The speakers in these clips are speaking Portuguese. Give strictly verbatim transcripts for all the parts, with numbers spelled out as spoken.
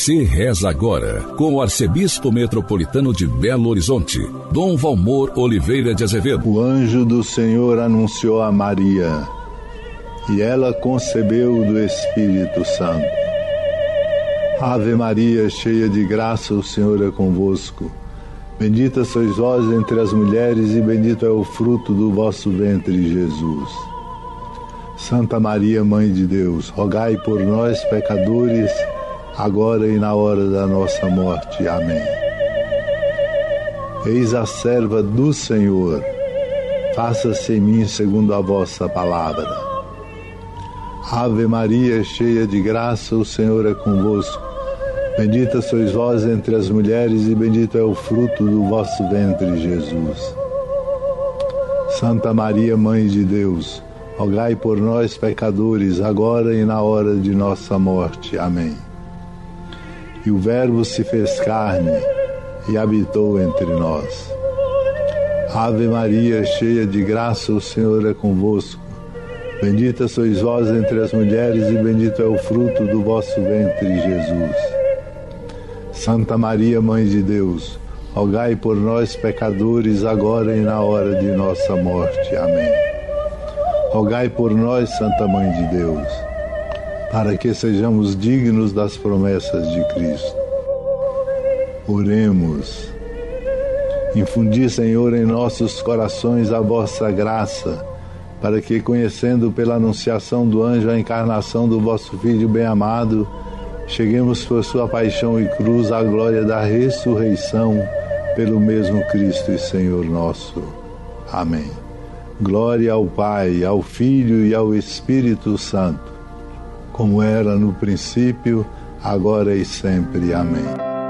Você reza agora com o arcebispo metropolitano de Belo Horizonte, Dom Valmor Oliveira de Azevedo. O anjo do Senhor anunciou a Maria, e ela concebeu do Espírito Santo. Ave Maria, cheia de graça, o Senhor é convosco. Bendita sois vós entre as mulheres, e bendito é o fruto do vosso ventre, Jesus. Santa Maria, Mãe de Deus, rogai por nós, pecadores, agora e na hora da nossa morte. Amém. Eis a serva do Senhor, faça-se em mim segundo a vossa palavra. Ave Maria, cheia de graça, o Senhor é convosco. Bendita sois vós entre as mulheres, e bendito é o fruto do vosso ventre, Jesus. Santa Maria, Mãe de Deus, rogai por nós, pecadores, agora e na hora de nossa morte. Amém. E o Verbo se fez carne e habitou entre nós. Ave Maria, cheia de graça, o Senhor é convosco. Bendita sois vós entre as mulheres, e bendito é o fruto do vosso ventre, Jesus. Santa Maria, Mãe de Deus, rogai por nós, pecadores, agora e na hora de nossa morte. Amém. Rogai por nós, Santa Mãe de Deus, para que sejamos dignos das promessas de Cristo. Oremos. Infundi, Senhor, em nossos corações a vossa graça, para que, conhecendo pela anunciação do anjo a encarnação do vosso Filho bem-amado, cheguemos por sua paixão e cruz à glória da ressurreição, pelo mesmo Cristo e Senhor nosso. Amém. Glória ao Pai, ao Filho e ao Espírito Santo, como era no princípio, agora e sempre. Amém.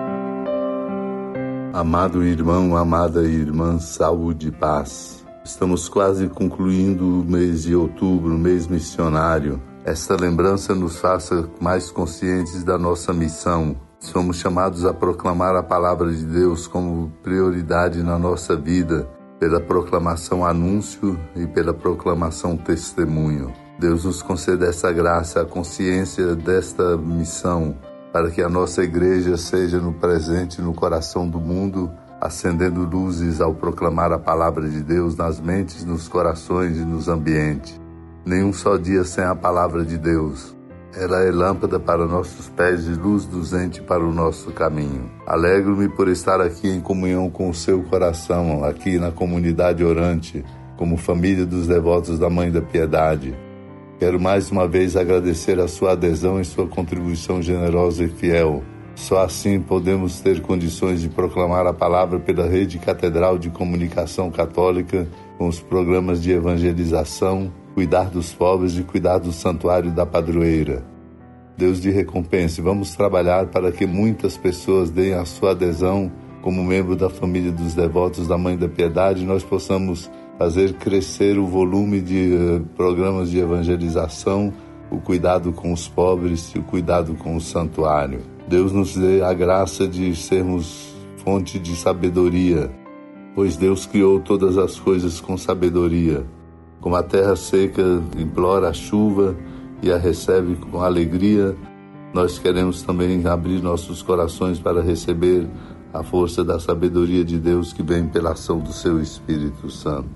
Amado irmão, amada irmã, saúde e paz. Estamos quase concluindo o mês de outubro, mês missionário. Esta lembrança nos faça mais conscientes da nossa missão. Somos chamados a proclamar a palavra de Deus como prioridade na nossa vida, pela proclamação anúncio e pela proclamação testemunho. Deus nos conceda essa graça, a consciência desta missão, para que a nossa igreja seja no presente, no coração do mundo, acendendo luzes ao proclamar a palavra de Deus nas mentes, nos corações e nos ambientes. Nenhum só dia sem a palavra de Deus. Ela é lâmpada para nossos pés e luz luzente para o nosso caminho. Alegro-me por estar aqui em comunhão com o seu coração, aqui na comunidade orante, como família dos devotos da Mãe da Piedade. Quero mais uma vez agradecer a sua adesão e sua contribuição generosa e fiel. Só assim podemos ter condições de proclamar a palavra pela Rede Catedral de Comunicação Católica, com os programas de evangelização, cuidar dos pobres e cuidar do santuário da padroeira. Deus de recompense, vamos trabalhar para que muitas pessoas deem a sua adesão como membro da família dos devotos da Mãe da Piedade, e nós possamos fazer crescer o volume de uh, programas de evangelização, o cuidado com os pobres e o cuidado com o santuário. Deus nos dê a graça de sermos fonte de sabedoria, pois Deus criou todas as coisas com sabedoria. Como a terra seca implora a chuva e a recebe com alegria, nós queremos também abrir nossos corações para receber a força da sabedoria de Deus que vem pela ação do seu Espírito Santo.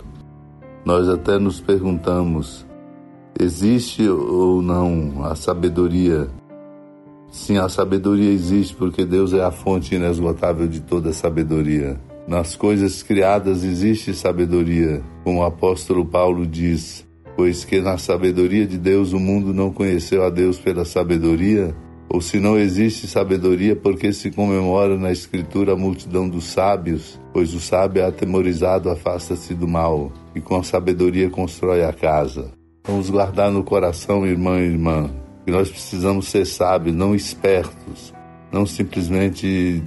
Nós até nos perguntamos, existe ou não a sabedoria? Sim, a sabedoria existe porque Deus é a fonte inesgotável de toda sabedoria. Nas coisas criadas existe sabedoria, como o apóstolo Paulo diz, pois que na sabedoria de Deus o mundo não conheceu a Deus pela sabedoria, ou se não existe sabedoria, porque se comemora na Escritura a multidão dos sábios, pois o sábio é atemorizado, afasta-se do mal, e com a sabedoria constrói a casa. Vamos guardar no coração, irmão e irmã, que nós precisamos ser sábios, não espertos, não simplesmente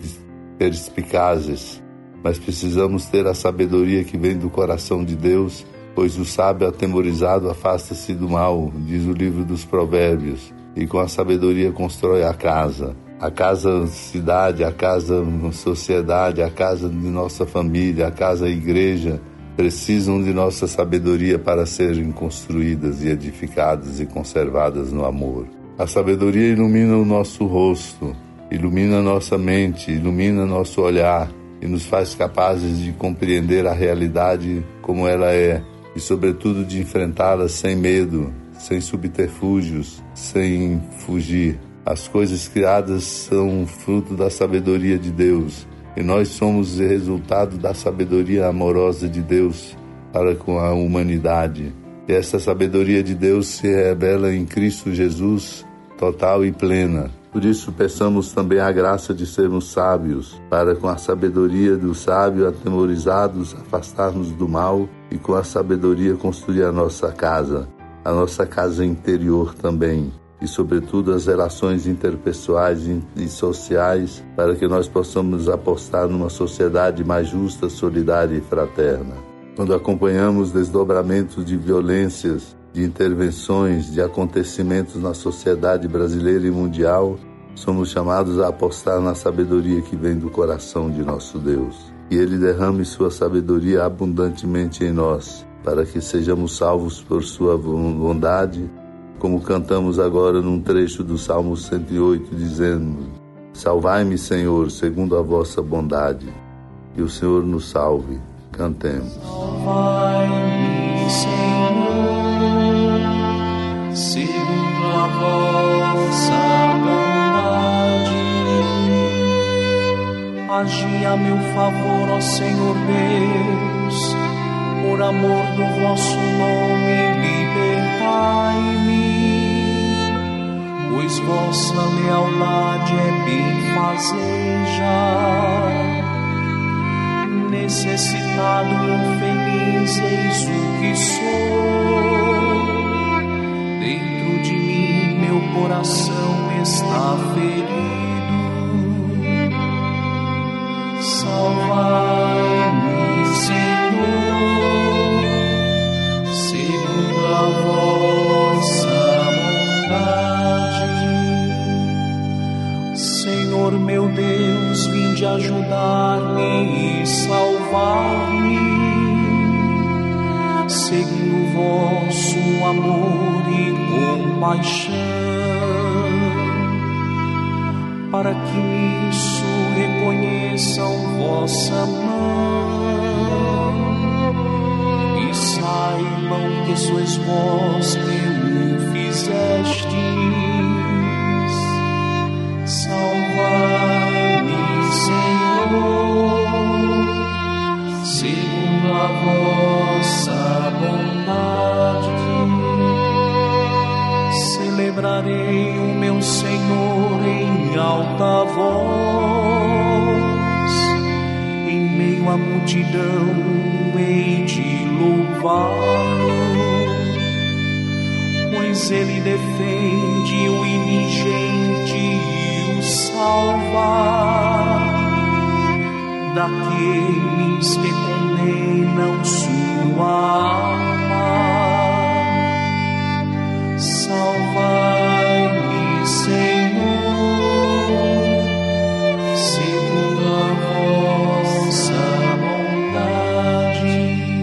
perspicazes, mas precisamos ter a sabedoria que vem do coração de Deus, pois o sábio atemorizado afasta-se do mal, diz o livro dos Provérbios, e com a sabedoria constrói a casa. A casa cidade, a casa sociedade, a casa de nossa família, a casa igreja, precisam de nossa sabedoria para serem construídas e edificadas e conservadas no amor. A sabedoria ilumina o nosso rosto, ilumina nossa mente, ilumina nosso olhar e nos faz capazes de compreender a realidade como ela é e, sobretudo, de enfrentá-la sem medo, sem subterfúgios, sem fugir. As coisas criadas são fruto da sabedoria de Deus e nós somos resultado da sabedoria amorosa de Deus para com a humanidade. E essa sabedoria de Deus se revela em Cristo Jesus, total e plena. Por isso, peçamos também a graça de sermos sábios, para com a sabedoria do sábio, atemorizados, afastarmos do mal e com a sabedoria construir a nossa casa, a nossa casa interior também, e sobretudo as relações interpessoais e sociais, para que nós possamos apostar numa sociedade mais justa, solidária e fraterna. Quando acompanhamos desdobramentos de violências, de intervenções, de acontecimentos na sociedade brasileira e mundial, somos chamados a apostar na sabedoria que vem do coração de nosso Deus. Que Ele derrame sua sabedoria abundantemente em nós, para que sejamos salvos por sua bondade, como cantamos agora num trecho do Salmo cento e oito, dizendo: Salvai-me, Senhor, segundo a vossa bondade. Que o Senhor nos salve. Cantemos. Salvai-me, Senhor, segundo a vossa bondade. Agi a meu favor, ó Senhor Deus, por amor do vosso nome, libertai-me, pois vossa lealdade é benfazeja. Necessitado, infeliz, eis o que sou. Dentro de mim meu coração está ferido. Salvai-me, Senhor, segundo a vossa bondade. Senhor meu Deus, vinde ajudar-me e salvar-me, segundo o vosso amor e compaixão, para que nisso reconheçam vossa mão e saibam que sois vós que o fizestes. Salvai-me, Senhor, segundo a vossa bondade. Celebrarei o meu Senhor em alta voz, em meio à multidão hei de louvá-lo, pois Ele defende o indigente e o salva daqueles que condenam sua alma. Salvai-me, Senhor, segundo a vossa bondade.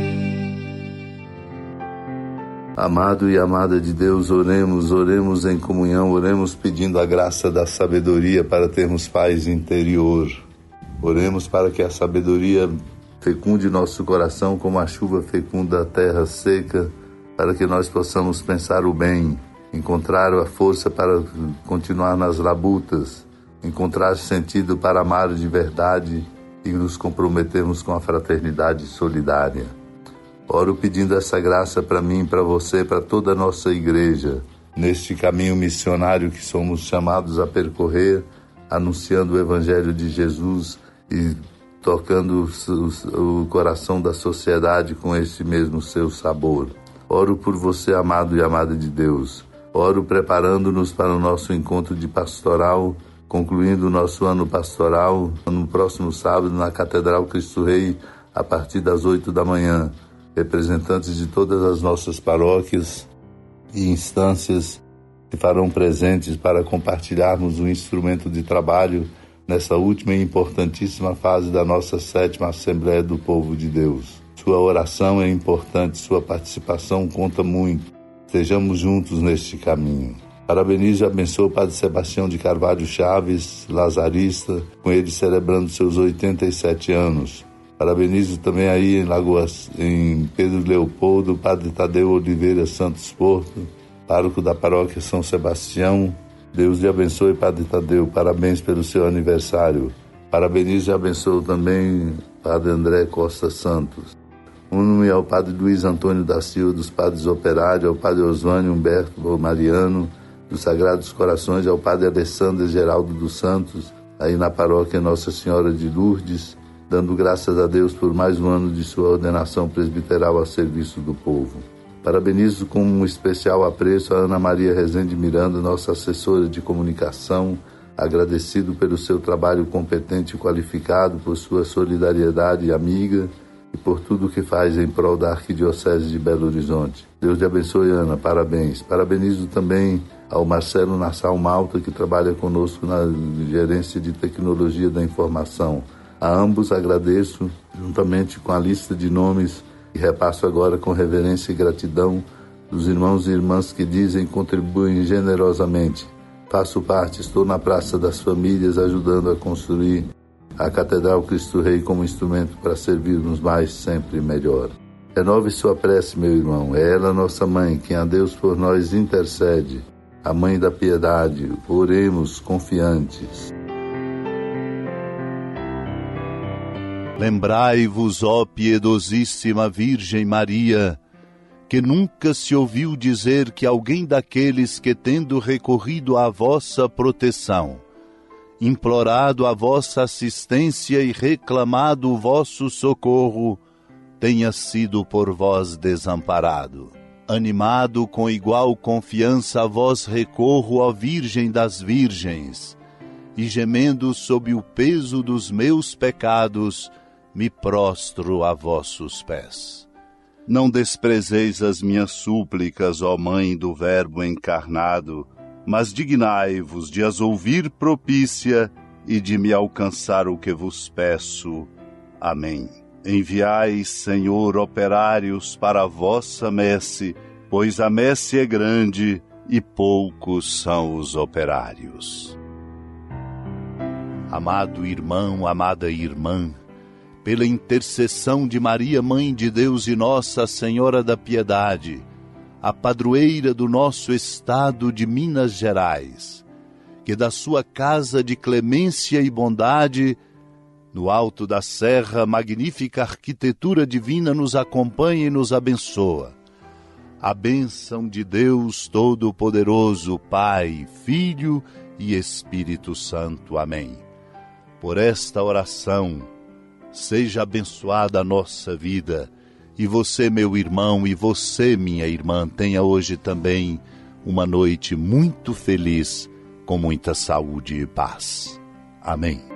Amado e amada de Deus, oremos, oremos em comunhão, oremos pedindo a graça da sabedoria para termos paz interior. Oremos para que a sabedoria fecunde nosso coração como a chuva fecunda a terra seca, para que nós possamos pensar o bem, encontrar a força para continuar nas labutas, encontrar sentido para amar de verdade e nos comprometermos com a fraternidade solidária. Oro pedindo essa graça para mim, para você, para toda a nossa igreja, neste caminho missionário que somos chamados a percorrer, anunciando o Evangelho de Jesus e tocando o coração da sociedade com esse mesmo seu sabor. Oro por você, amado e amada de Deus. Oro preparando-nos para o nosso encontro de pastoral, concluindo o nosso ano pastoral no próximo sábado na Catedral Cristo Rei, a partir das oito da manhã. Representantes de todas as nossas paróquias e instâncias se farão presentes para compartilharmos o instrumento de trabalho nessa última e importantíssima fase da nossa sétima Assembleia do Povo de Deus. Sua oração é importante, sua participação conta muito. Estejamos juntos neste caminho. Parabenizo e abençoo o Padre Sebastião de Carvalho Chaves, lazarista, com ele celebrando seus oitenta e sete anos. Parabenizo também aí em Lagoas, em Pedro Leopoldo, o Padre Tadeu Oliveira Santos Porto, pároco da paróquia São Sebastião. Deus lhe abençoe, Padre Tadeu, parabéns pelo seu aniversário. Parabenizo e abençoo também Padre André Costa Santos. Uno-me ao Padre Luiz Antônio da Silva, dos Padres Operários, ao Padre Osvânio Humberto Mariano, dos Sagrados Corações, ao Padre Alessandro Geraldo dos Santos, aí na paróquia Nossa Senhora de Lourdes, dando graças a Deus por mais um ano de sua ordenação presbiteral a serviço do povo. Parabenizo com um especial apreço a Ana Maria Rezende Miranda, nossa assessora de comunicação, agradecido pelo seu trabalho competente e qualificado, por sua solidariedade amiga e por tudo que faz em prol da Arquidiocese de Belo Horizonte. Deus te abençoe, Ana, parabéns. Parabenizo também ao Marcelo Nassau Malta, que trabalha conosco na gerência de tecnologia da informação. A ambos agradeço, juntamente com a lista de nomes que repasso agora com reverência e gratidão dos irmãos e irmãs que dizem e contribuem generosamente. Faço parte, estou na Praça das Famílias, ajudando a construir a Catedral Cristo Rei como instrumento para servirmos mais, sempre melhor. Renove sua prece, meu irmão, é ela nossa mãe, quem a Deus por nós intercede, a mãe da piedade, oremos confiantes. Lembrai-vos, ó piedosíssima Virgem Maria, que nunca se ouviu dizer que alguém daqueles que, tendo recorrido à vossa proteção, implorado a vossa assistência e reclamado o vosso socorro, tenha sido por vós desamparado. Animado com igual confiança a vós recorro, ó Virgem das Virgens, e gemendo sob o peso dos meus pecados, me prostro a vossos pés. Não desprezeis as minhas súplicas, ó Mãe do Verbo encarnado, mas dignai-vos de as ouvir propícia e de me alcançar o que vos peço. Amém. Enviai, Senhor, operários para a vossa messe, pois a messe é grande e poucos são os operários. Amado irmão, amada irmã, pela intercessão de Maria, Mãe de Deus e Nossa Senhora da Piedade, a padroeira do nosso estado de Minas Gerais, que da sua casa de clemência e bondade, no alto da serra, magnífica arquitetura divina nos acompanha e nos abençoa. A bênção de Deus Todo-Poderoso, Pai, Filho e Espírito Santo. Amém. Por esta oração, seja abençoada a nossa vida, e você, meu irmão, e você, minha irmã, tenha hoje também uma noite muito feliz, com muita saúde e paz. Amém.